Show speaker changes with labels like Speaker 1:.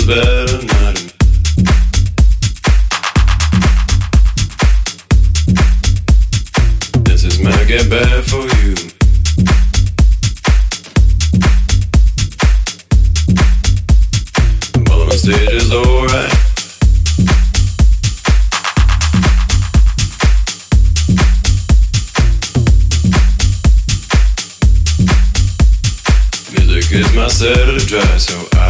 Speaker 1: better not. This is might get bad for you. While on stage is alright. Music is my set of dry, so